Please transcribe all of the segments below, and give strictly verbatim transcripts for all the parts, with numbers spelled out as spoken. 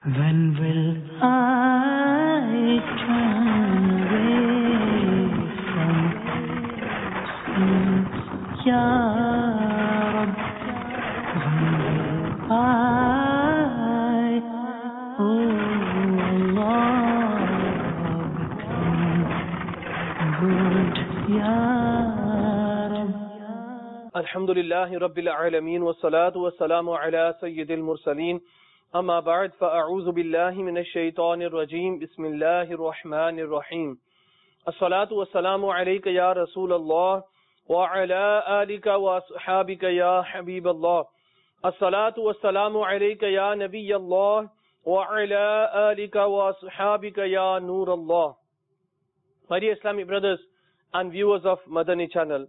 When will I turn away from sin, Ya Rab? When will I, oh Allah, become good, Ya Rab? Alhamdulillahi Rabbil Alameen wa salatu wa salamu ala Sayyidil Mursaleen. أما بعد فأعوذ بالله من الشيطان الرجيم بسم الله الرحمن الرحيم الصلاة والسلام عليك يا رسول الله وعلى آلك وأصحابك يا حبيب الله الصلاة والسلام عليك يا نبي الله وعلى آلك وأصحابك يا نور الله. My dear Islamic brothers and viewers of Madani channel,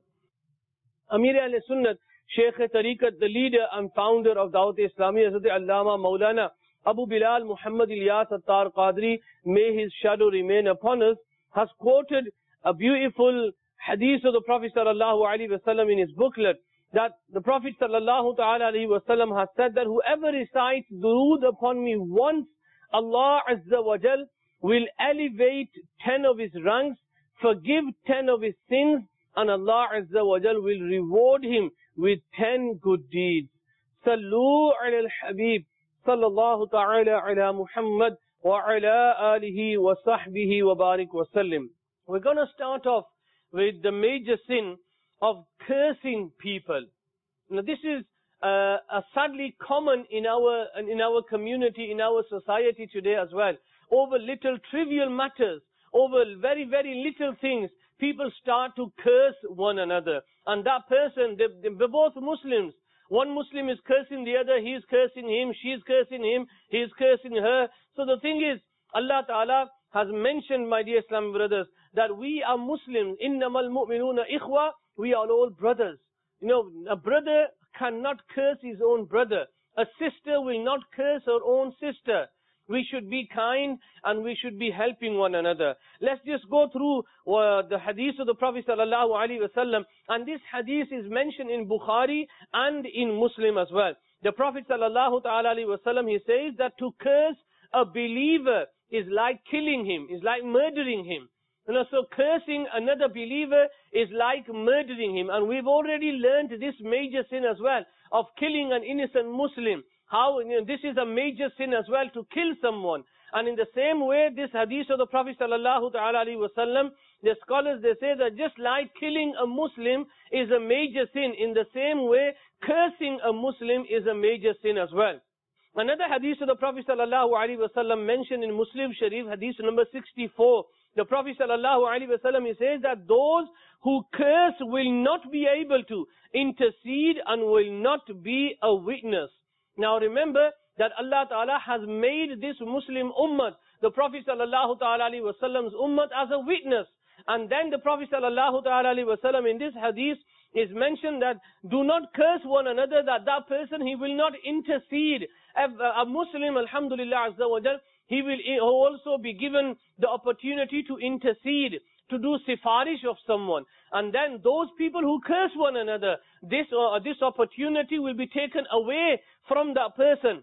Amir al-Sunnat Shaykh Tariqat, the leader and founder of Dawat Islami, Hazrat Allama Maulana Abu Bilal Muhammad Ilyas Attar Qadri, may his shadow remain upon us, has quoted a beautiful hadith of the Prophet sallallahu alaihi wasallam in his booklet, that the Prophet sallallahu alaihi wasallam has said that whoever recites durood upon me once, Allah Azza wa Jal will elevate ten of his ranks, forgive ten of his sins, and Allah Azza wa Jal will reward him with ten good deeds. Sallu ala al-Habib sallallahu ta'ala ala Muhammad wa ala alihi wa sahbihi wa barik wa sallim. We're going to start off with the major sin of cursing people. Now this is uh, a sadly common in our in our community, in our society today as well. Over little trivial matters, over very very little things, people start to curse one another. And that person, they, they're both Muslims. One Muslim is cursing the other, he is cursing him, she is cursing him, he is cursing her. So the thing is, Allah Ta'ala has mentioned, my dear Islamic brothers, that we are Muslims. Innamal mu'minuna ikhwa, we are all brothers. You know, a brother cannot curse his own brother. A sister will not curse her own sister. We should be kind and we should be helping one another. Let's just go through uh, the hadith of the Prophet sallallahu alaihi wasallam. And this hadith is mentioned in Bukhari and in Muslim as well. The Prophet sallallahu alaihi wasallam, he says that to curse a believer is like killing him, is like murdering him. You know, so cursing another believer is like murdering him. And we've already learned this major sin as well of killing an innocent Muslim. How, you know, this is a major sin as well, to kill someone. And in the same way, this hadith of the Prophet sallallahu alaihi wasallam, the scholars, they say that just like killing a Muslim is a major sin, in the same way, cursing a Muslim is a major sin as well. Another hadith of the Prophet sallallahu alaihi wasallam mentioned in Muslim Sharif, hadith number sixty-four. The Prophet sallallahu alaihi wasallam, he says that those who curse will not be able to intercede and will not be a witness. Now remember that Allah Ta'ala has made this Muslim ummah, the Prophet Sallallahu Ta'ala Alaihi Wasallam's ummah, as a witness. And then the Prophet Sallallahu Ta'ala Alaihi Wasallam in this hadith is mentioned that do not curse one another, that that person, he will not intercede. A Muslim, Alhamdulillah Azza wa Jal, he will also be given the opportunity to intercede, to do sifarish of someone. And then those people who curse one another, this uh, this opportunity will be taken away from that person.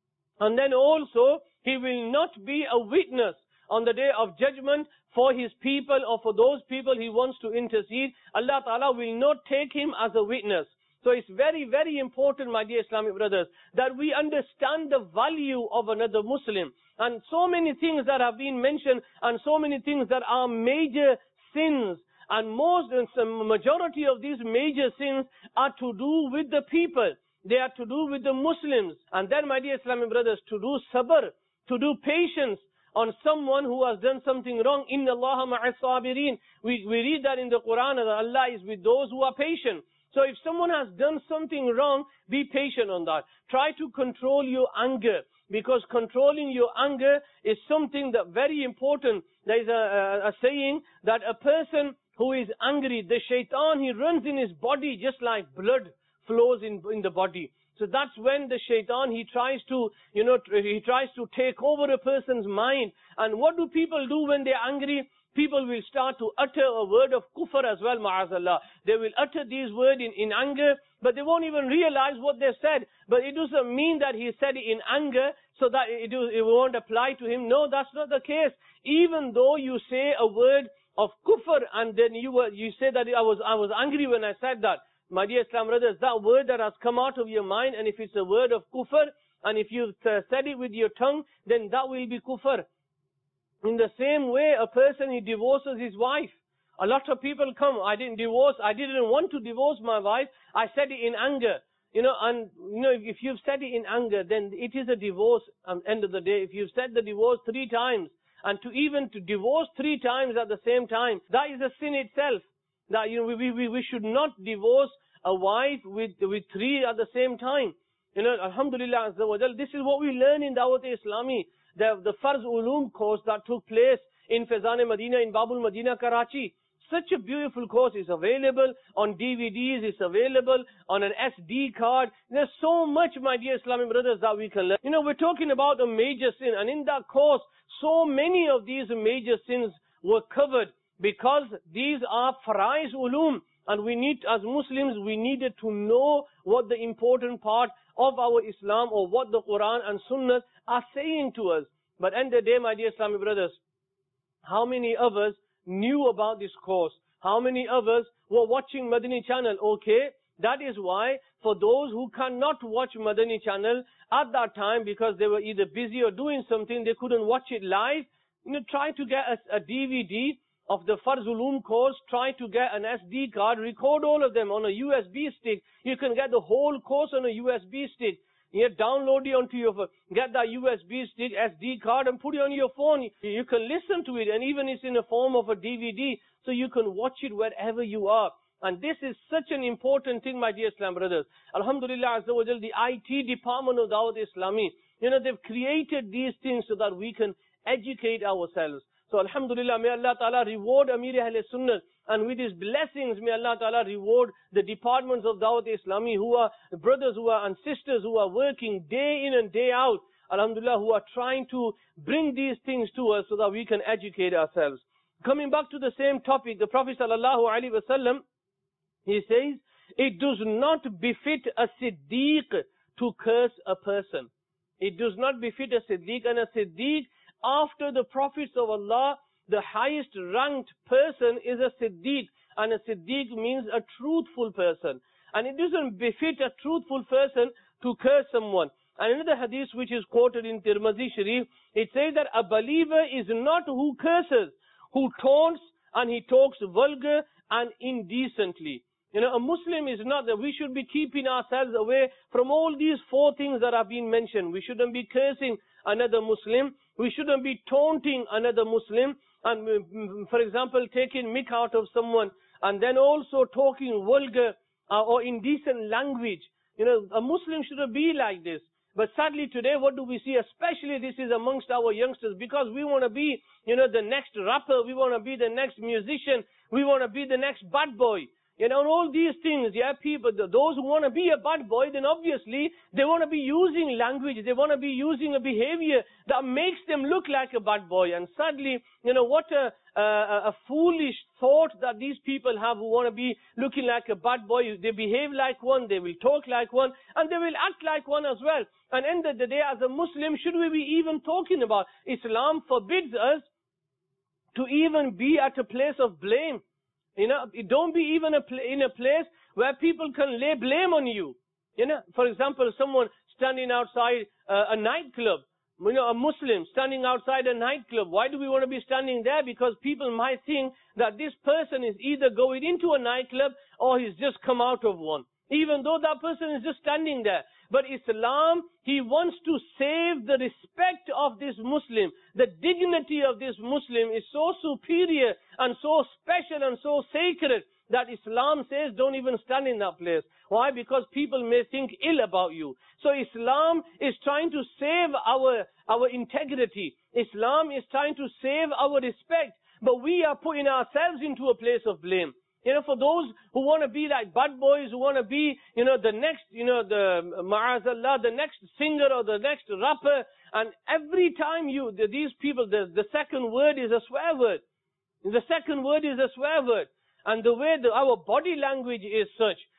And then also, he will not be a witness on the day of judgment for his people or for those people he wants to intercede. Allah Ta'ala will not take him as a witness. So it's very, very important, my dear Islamic brothers, that we understand the value of another Muslim. And so many things that have been mentioned, and so many things that are major sins, and most, and majority of these major sins are to do with the people. They are to do with the Muslims. And then, my dear Islamic brothers, to do sabr, to do patience on someone who has done something wrong. Inna Allaha ma'as sabirin. We, we read that in the Quran, that Allah is with those who are patient. So if someone has done something wrong, be patient on that. Try to control your anger, because controlling your anger is something that very important. There is a, a, a saying that a person who is angry, the shaitan, he runs in his body just like blood flows in, in the body. So that's when the shaitan, he tries to, you know, he tries to take over a person's mind. And what do people do when they're angry? People will start to utter a word of kufr as well, ma'azallah. They will utter these words in, in anger, but they won't even realize what they said. But it doesn't mean that he said it in anger. so that it, it won't apply to him. No, that's not the case. Even though you say a word of kufr and then you were, you say that I was, I was angry when I said that. My dear Islam brothers, that word that has come out of your mind, and if it's a word of kufr, and if you've uh, said it with your tongue, then that will be kufr. In the same way, a person, he divorces his wife. A lot of people come, I didn't divorce, I didn't want to divorce my wife, I said it in anger. You know, and, you know, if you've said it in anger, then it is a divorce at the end of the day. If you've said the divorce three times, and to even to divorce three times at the same time, that is a sin itself. That, you know, we, we, we should not divorce a wife with, with three at the same time. You know, Alhamdulillah Azza wa Jal, this is what we learn in Dawat Islami. The, the Farz Ulum course that took place in Faizan Medina, in Babul Medina, Karachi. Such a beautiful course is available on D V Ds, it's available on an S D card. There's so much, my dear Islamic brothers, that we can learn. You know, we're talking about a major sin, and in that course, so many of these major sins were covered because these are Faraiz Ulum, and we need, as Muslims, we needed to know what the important part of our Islam or what the Quran and Sunnah are saying to us. But end of the day, my dear Islamic brothers, how many of us knew about this course? How many of us were watching Madani channel? Okay, that is why for those who cannot watch Madani channel at that time because they were either busy or doing something, they couldn't watch it live, you know, try to get a, a D V D of the Farz Ulum course, try to get an S D card, record all of them on a U S B stick. You can get the whole course on a U S B stick. You download it onto your phone, get that U S B stick, S D card, and put it on your phone. You can listen to it, and even it's in the form of a D V D, so you can watch it wherever you are. And this is such an important thing, my dear Islam brothers. Alhamdulillah Azza wa Jal, the I T department of Dawat Islami, you know, they've created these things so that we can educate ourselves. So Alhamdulillah, may Allah Ta'ala reward Amir Ahl Sunnah, and with His blessings, may Allah Ta'ala reward the departments of Dawat Islami who are brothers who are and sisters who are working day in and day out, Alhamdulillah, who are trying to bring these things to us so that we can educate ourselves. Coming back to the same topic, the Prophet Sallallahu Alaihi Wasallam, he says, it does not befit a Siddiq to curse a person. It does not befit a Siddiq, and a Siddiq, after the prophets of Allah, the highest ranked person is a Siddiq, and a Siddiq means a truthful person. And it doesn't befit a truthful person to curse someone. And another hadith which is quoted in Tirmidhi Sharif, it says that a believer is not who curses, who taunts and he talks vulgar and indecently. You know, a Muslim is not that. We should be keeping ourselves away from all these four things that have been mentioned. We shouldn't be cursing another Muslim. We shouldn't be taunting another Muslim. And for example, taking mick out of someone, and then also talking vulgar uh, or indecent language. You know, a Muslim shouldn't be like this. But sadly today, what do we see? Especially this is amongst our youngsters, because we want to be, you know, the next rapper, we want to be the next musician, we want to be the next bad boy. You know, and all these things, yeah, people, those who want to be a bad boy, then obviously they want to be using language, they want to be using a behavior that makes them look like a bad boy. And sadly, you know, what a, a, a foolish thought that these people have who want to be looking like a bad boy. They behave like one, they will talk like one, and they will act like one as well. And end of the day, as a Muslim, should we be even talking about? Islam forbids us to even be at a place of blame. You know, don't be even a pl in a place where people can lay blame on you. You know, for example, someone standing outside uh, a nightclub, you know, a Muslim standing outside a nightclub. Why do we want to be standing there? Because people might think that this person is either going into a nightclub or he's just come out of one, even though that person is just standing there. But Islam, he wants to save the respect of this Muslim. The dignity of this Muslim is so superior and so special and so sacred that Islam says don't even stand in that place. Why? Because people may think ill about you. So Islam is trying to save our, our integrity. Islam is trying to save our respect. But we are putting ourselves into a place of blame. You know, for those who want to be like bad boys, who want to be, you know, the next, you know, the, ma'azallah, the next singer or the next rapper, and every time you, the, these people, the, the second word is a swear word. The second word is a swear word. And the way the, our body language is such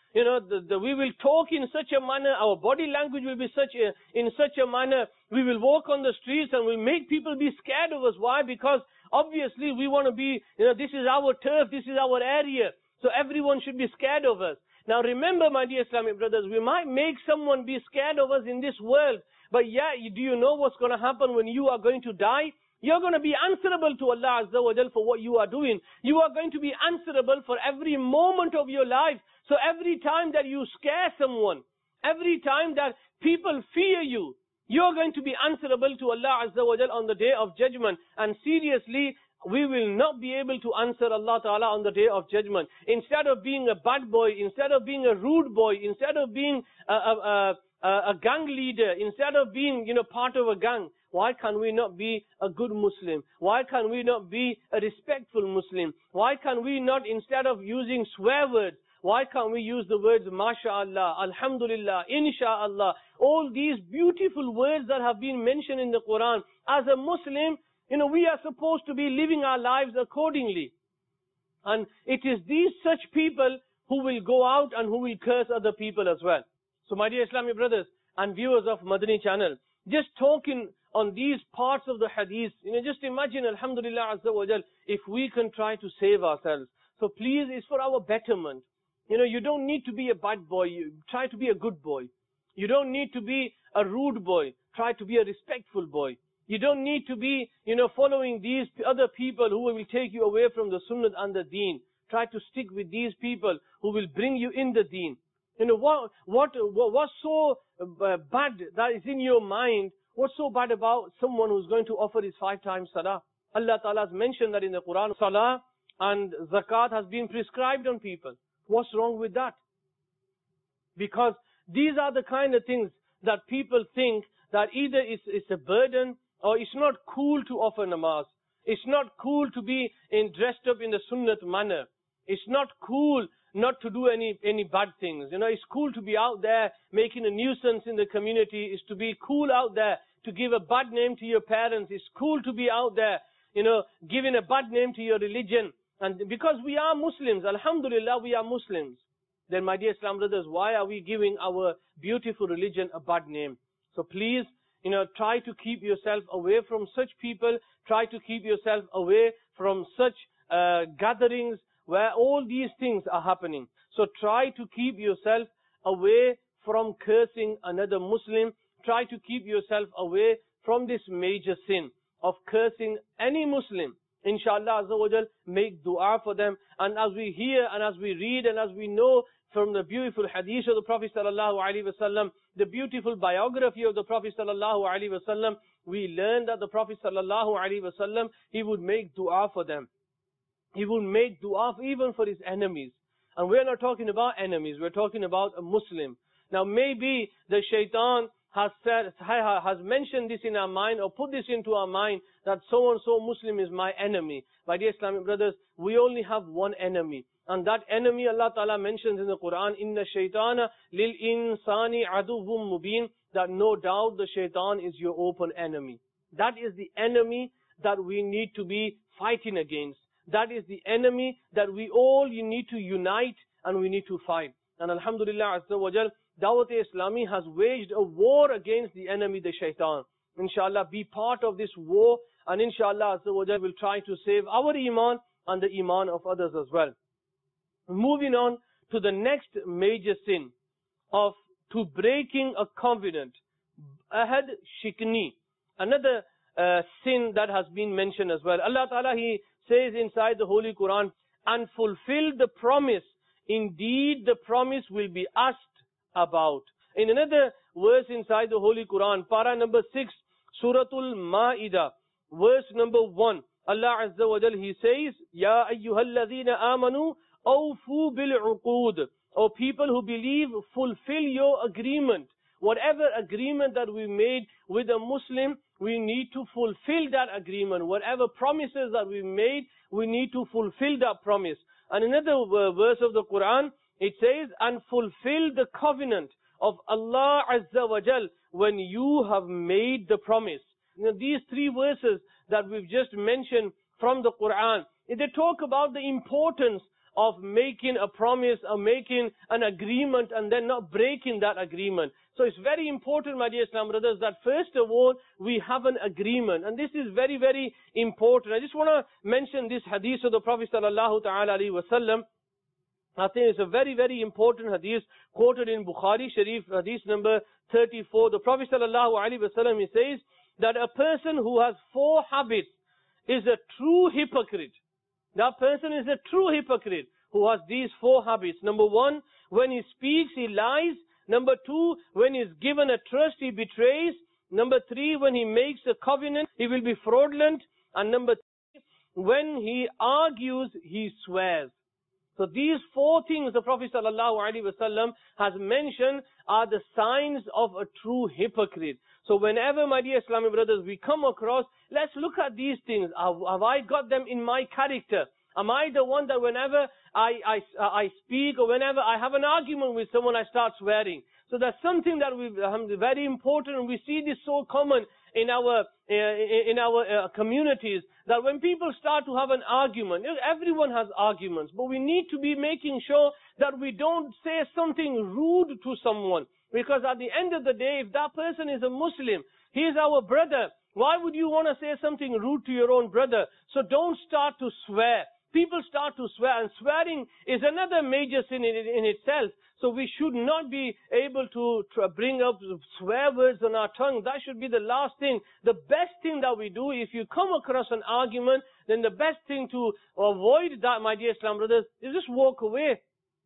You know, the, the, we will talk in such a manner, our body language will be such a, in such a manner, we will walk on the streets and we'll make people be scared of us. Why? Because obviously we want to be, you know, this is our turf, this is our area. So everyone should be scared of us. Now remember, my dear Islamic brothers, we might make someone be scared of us in this world, but yeah, do you know what's going to happen when you are going to die? You're going to be answerable to Allah Azza wa Jal for what you are doing. You are going to be answerable for every moment of your life. So every time that you scare someone, every time that people fear you, you're going to be answerable to Allah Azza wa Jal on the day of judgment. And seriously, we will not be able to answer Allah Ta'ala on the day of judgment. Instead of being a bad boy, instead of being a rude boy, instead of being a, a, a, a gang leader, instead of being, you know, part of a gang, why can we not be a good Muslim? Why can we not be a respectful Muslim? Why can we not, instead of using swear words, why can't we use the words MashaAllah, Alhamdulillah, Insha'Allah, all these beautiful words that have been mentioned in the Quran? As a Muslim, you know, we are supposed to be living our lives accordingly. And it is these such people who will go out and who will curse other people as well. So my dear Islamic brothers and viewers of Madani channel, just talking on these parts of the hadith, you know, just imagine, Alhamdulillah Azza wa Jal, if we can try to save ourselves. So please, it's for our betterment. You know, you don't need to be a bad boy. You try to be a good boy. You don't need to be a rude boy. Try to be a respectful boy. You don't need to be, you know, following these other people who will take you away from the Sunnah and the Deen. Try to stick with these people who will bring you in the Deen. You know, what, what, what what's so uh, bad that is in your mind? What's so bad about someone who's going to offer his five times salah? Allah Ta'ala has mentioned that in the Quran. Salah and zakat has been prescribed on people. What's wrong with that? Because these are the kind of things that people think that either it's, it's a burden or it's not cool to offer namaz. It's not cool to be in, dressed up in the sunnat manner. It's not cool not to do any, any bad things. You know, it's cool to be out there making a nuisance in the community. It's to be cool out there to give a bad name to your parents. It's cool to be out there, you know, giving a bad name to your religion. And because we are Muslims, Alhamdulillah, we are Muslims. Then my dear Islam brothers, why are we giving our beautiful religion a bad name? So please, you know, try to keep yourself away from such people. Try to keep yourself away from such uh, gatherings where all these things are happening. So try to keep yourself away from cursing another Muslim. Try to keep yourself away from this major sin of cursing any Muslim. Inshallah Azza wa Jal, make dua for them. And as we hear and as we read and as we know from the beautiful hadith of the Prophet Sallallahu Alaihi Wasallam, the beautiful biography of the Prophet Sallallahu Alaihi Wasallam, we learn that the Prophet Sallallahu Alaihi Wasallam, he would make dua for them. He would make dua even for his enemies. And we're not talking about enemies, we're talking about a Muslim. Now maybe the shaitan has said, has mentioned this in our mind or put this into our mind that so and so Muslim is my enemy. My dear Islamic brothers, we only have one enemy. And that enemy Allah Ta'ala mentions in the Quran, Inna shaitana lil insani aduvum mubin, that no doubt the shaitan is your open enemy. That is the enemy that we need to be fighting against. That is the enemy that we all you need to unite and we need to fight. And Alhamdulillah Azza wa Jal, Dawat-e-Islami has waged a war against the enemy, the shaitan. Inshallah, be part of this war, and inshallah Azza wa Jal will try to save our iman and the iman of others as well. Moving on to the next major sin of to breaking a covenant. Ahad shikni, another uh, sin that has been mentioned as well. Allah Ta'ala, He says inside the Holy Quran, and fulfill the promise. Indeed, the promise will be asked about. In another verse inside the Holy Quran, para number six, Suratul Ma'idah, verse number one, Allah Azza wa Jal, He says, Ya ayyuhalladhina amanu, awfu bil-uqood. O people who believe, fulfill your agreement. Whatever agreement that we made with a Muslim, we need to fulfill that agreement. Whatever promises that we made, we need to fulfill that promise. And another uh, verse of the Quran, it says, and fulfill the covenant of Allah Azza wa Jal when you have made the promise. You know, these three verses that we've just mentioned from the Quran, they talk about the importance of making a promise or making an agreement and then not breaking that agreement. So it's very important, my dear Islam brothers, that first of all, we have an agreement. And this is very, very important. I just want to mention this hadith of the Prophet sallallahu ta'ala alayhi wa sallam. I think it's a very, very important hadith quoted in Bukhari Sharif, hadith number thirty-four. The Prophet sallallahu alayhi wa sallam, he says that a person who has four habits is a true hypocrite. That person is a true hypocrite who has these four habits. Number one, when he speaks, he lies. Number two, when he is given a trust, he betrays. Number three, when he makes a covenant, he will be fraudulent. And number three, when he argues, he swears. So these four things the Prophet ﷺ has mentioned are the signs of a true hypocrite. So whenever, my dear Islamic brothers, we come across, let's look at these things. Have, have I got them in my character? Am I the one that whenever I, I, I speak or whenever I have an argument with someone, I start swearing? So that's something that we um, very important, and we see this so common in our uh, in our uh, communities, that when people start to have an argument, everyone has arguments, but we need to be making sure that we don't say something rude to someone, because at the end of the day, if that person is a Muslim, he is our brother. Why would you want to say something rude to your own brother? So don't start to swear. People start to swear, and swearing is another major sin in, in itself. So we should not be able to, to bring up swear words on our tongue. That should be the last thing. The best thing that we do, if you come across an argument, then the best thing to avoid that, my dear Islam brothers, is just walk away.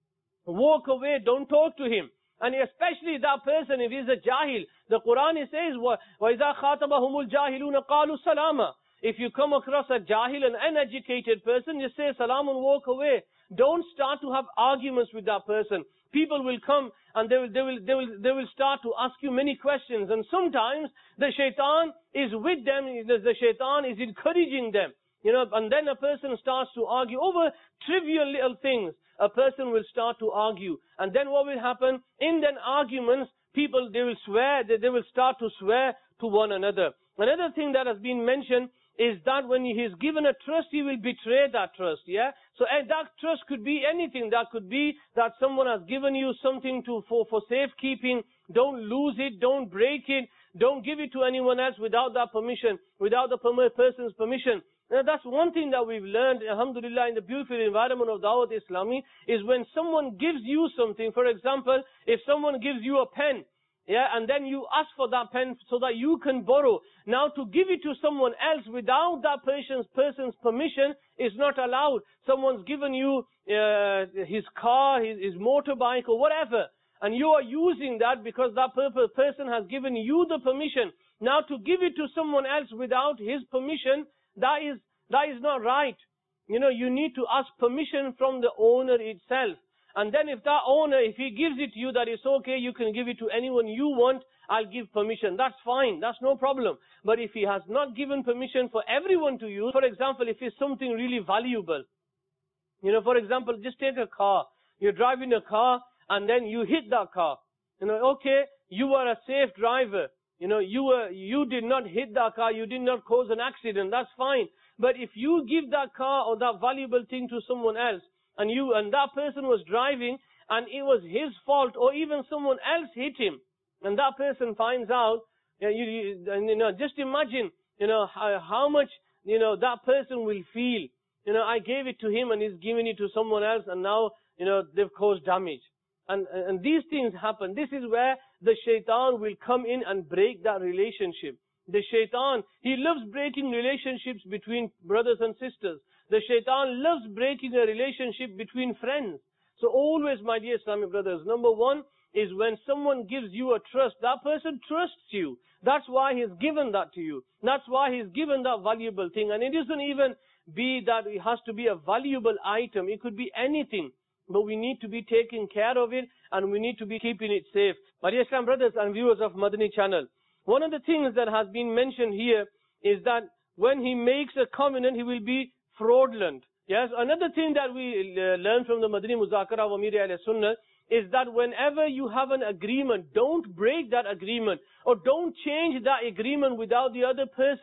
Walk away, don't talk to him. And especially that person, if he's a jahil, the Quran says, وَإِذَا خَاطَبَهُمُ الْجَاهِلُونَ قَالُوا سَلَامًا. If you come across a jahil, an uneducated person, just say salam and walk away. Don't start to have arguments with that person. People will come and they will, they will, they will, they will start to ask you many questions. And sometimes the shaitan is with them, the shaitan is encouraging them. You know, and then a person starts to argue over trivial little things. A person will start to argue. And then what will happen? In then arguments, people, they will swear, they, they will start to swear to one another. Another thing that has been mentioned is that when he is given a trust, he will betray that trust, yeah? So and that trust could be anything. That could be that someone has given you something to for, for safekeeping. Don't lose it, don't break it, don't give it to anyone else without that permission, without the person's permission. Now that's one thing that we've learned, alhamdulillah, in the beautiful environment of Dawat Islami, is when someone gives you something. For example, if someone gives you a pen, yeah, and then you ask for that pen so that you can borrow. Now to give it to someone else without that person's, person's permission is not allowed. Someone's given you uh, his car, his, his motorbike or whatever, and you are using that because that person has given you the permission. Now to give it to someone else without his permission, that is, that is not right. You know, you need to ask permission from the owner itself. And then if that owner, if he gives it to you that it's okay, you can give it to anyone you want, I'll give permission. That's fine. That's no problem. But if he has not given permission for everyone to use, for example, if it's something really valuable, you know, for example, just take a car. You're driving a car and then you hit that car. You know, okay, you are a safe driver. You know, you were, you did not hit that car. You did not cause an accident. That's fine. But if you give that car or that valuable thing to someone else, and you and that person was driving, and it was his fault, or even someone else hit him, and that person finds out, you know, you, you, you know just imagine, you know, how, how much, you know, that person will feel. You know, I gave it to him, and he's giving it to someone else, and now, you know, they've caused damage. And and these things happen. This is where the shaitan will come in and break that relationship. The shaitan, he loves breaking relationships between brothers and sisters. The shaitan loves breaking a relationship between friends. So always, my dear Islamic brothers, number one is when someone gives you a trust, that person trusts you. That's why he's given that to you. That's why he's given that valuable thing. And it doesn't even be that it has to be a valuable item. It could be anything. But we need to be taking care of it, and we need to be keeping it safe. My dear Islam brothers and viewers of Madani channel, one of the things that has been mentioned here is that when he makes a covenant, he will be fraudulent. Yes, another thing that we uh, learn from the Madani Muzakara of Amir Ahl Sunnah is that whenever you have an agreement, don't break that agreement, or don't change that agreement without the other person's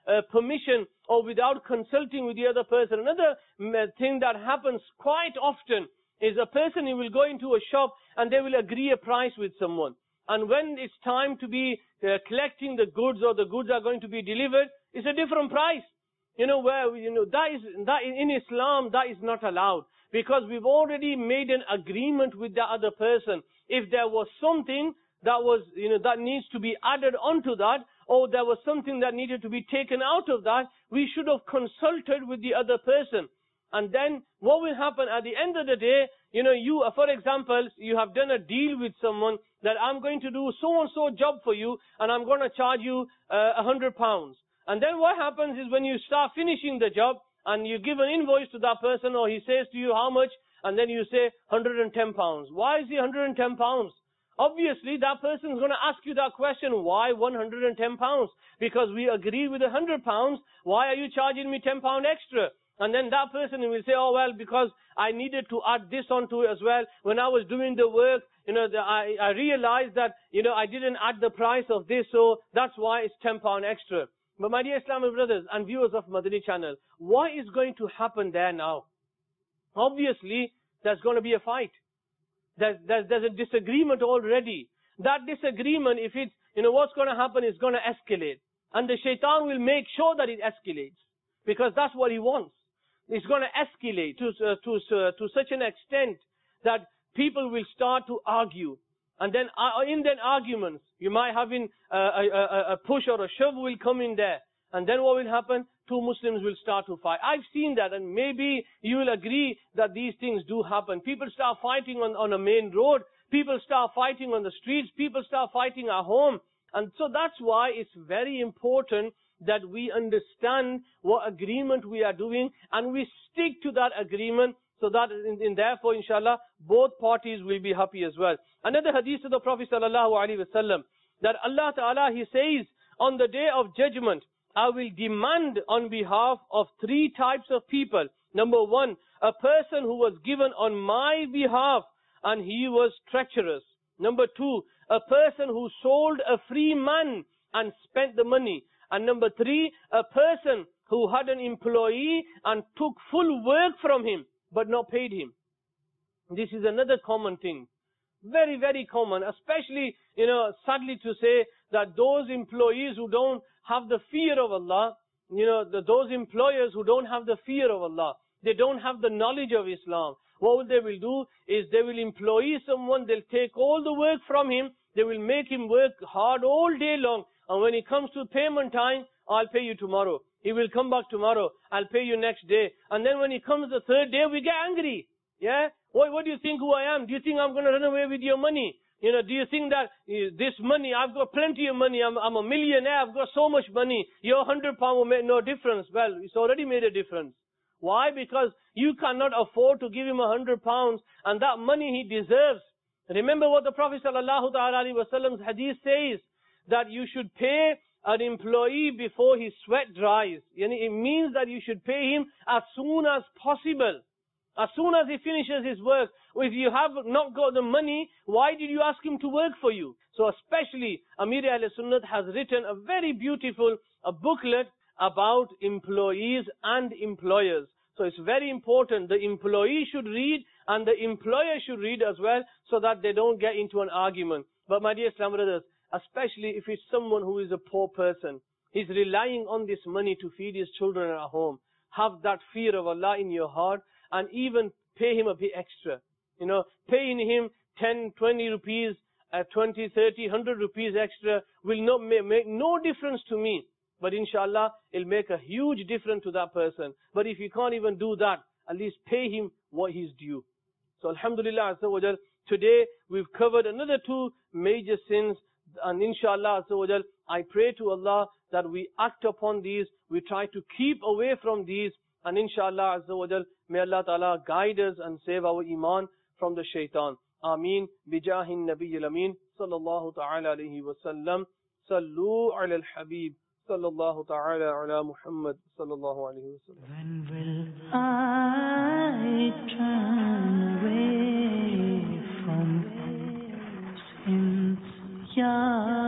uh, permission or without consulting with the other person. Another uh, thing that happens quite often is a person who will go into a shop and they will agree a price with someone. And when it's time to be uh, collecting the goods or the goods are going to be delivered, it's a different price. You know, where, you know, that is, that in Islam, that is not allowed. Because we've already made an agreement with the other person. If there was something that was, you know, that needs to be added onto that, or there was something that needed to be taken out of that, we should have consulted with the other person. And then what will happen at the end of the day, you know, you, for example, you have done a deal with someone that I'm going to do so-and-so job for you and I'm going to charge you uh, a hundred pounds. And then what happens is when you start finishing the job and you give an invoice to that person or he says to you how much, and then you say one hundred ten pounds. Why is it one hundred ten pounds? Obviously, that person is going to ask you that question, why one hundred ten pounds? Because we agreed with one hundred pounds, why are you charging me ten pounds extra? And then that person will say, oh well, because I needed to add this onto it as well. When I was doing the work, you know, the, I, I realized that, you know, I didn't add the price of this, so that's why it's ten pounds extra. But my dear Islamic brothers and viewers of Madani channel, what is going to happen there now? Obviously, there's going to be a fight. There's, there's, there's a disagreement already. That disagreement, if it's, you know, what's going to happen is going to escalate. And the shaitan will make sure that it escalates. Because that's what he wants. It's going to escalate to, uh, to, uh, to such an extent that people will start to argue. And then uh, in that arguments, you might have in, uh, a, a, a push or a shove will come in there. And then what will happen? Two Muslims will start to fight. I've seen that, and maybe you will agree that these things do happen. People start fighting on, on a main road. People start fighting on the streets. People start fighting at home. And so that's why it's very important that we understand what agreement we are doing and we stick to that agreement, so that in, in therefore, inshallah, both parties will be happy as well. Another hadith of the Prophet sallallahu alaihi wasallam, that Allah Ta'ala, He says, on the day of judgment, I will demand on behalf of three types of people. Number one, a person who was given on my behalf and he was treacherous. Number two, a person who sold a free man and spent the money. And number three, a person who had an employee and took full work from him but not paid him. This is another common thing. Very, very common, especially, you know, sadly to say that those employees who don't have the fear of Allah, you know, the, those employers who don't have the fear of Allah, they don't have the knowledge of Islam. What they will do is they will employ someone, they'll take all the work from him, they will make him work hard all day long, and when it comes to payment time, I'll pay you tomorrow. He will come back tomorrow, I'll pay you next day. And then when he comes the third day, we get angry. Yeah? What, what do you think who I am? Do you think I'm going to run away with your money? You know, do you think that uh, this money, I've got plenty of money, I'm, I'm a millionaire, I've got so much money, your hundred pound will make no difference. Well, it's already made a difference. Why? Because you cannot afford to give him a hundred pounds, and that money he deserves. Remember what the Prophet sallallahu alaihi wasallam's hadith says, that you should pay an employee before his sweat dries. It means that you should pay him as soon as possible. As soon as he finishes his work. If you have not got the money, why did you ask him to work for you? So especially, Amir Ahl Sunnat has written a very beautiful a booklet about employees and employers. So it's very important. The employee should read and the employer should read as well, so that they don't get into an argument. But my dear Islam brothers, especially if it's someone who is a poor person, he's relying on this money to feed his children at home. Have that fear of Allah in your heart, and even pay him a bit extra. You know, paying him ten, twenty rupees, uh, twenty, thirty, one hundred rupees extra will not make, make no difference to me. But inshallah, it'll make a huge difference to that person. But if you can't even do that, at least pay him what he's due. So alhamdulillah, Azza wa Jal, today we've covered another two major sins. And inshallah, Azza wa Jal, I pray to Allah that we act upon these, we try to keep away from these, and inshallah, Azza wa Jal, may Allah Ta'ala guide us and save our iman from the shaitan. Ameen. Bijahin Nabiyil Ameen. Sallallahu ta'ala alayhi wa sallam. Sallu ala al-Habib. Sallallahu ta'ala ala Muhammad. Sallallahu alayhi wa sallam. When will I turn away from sins? Ya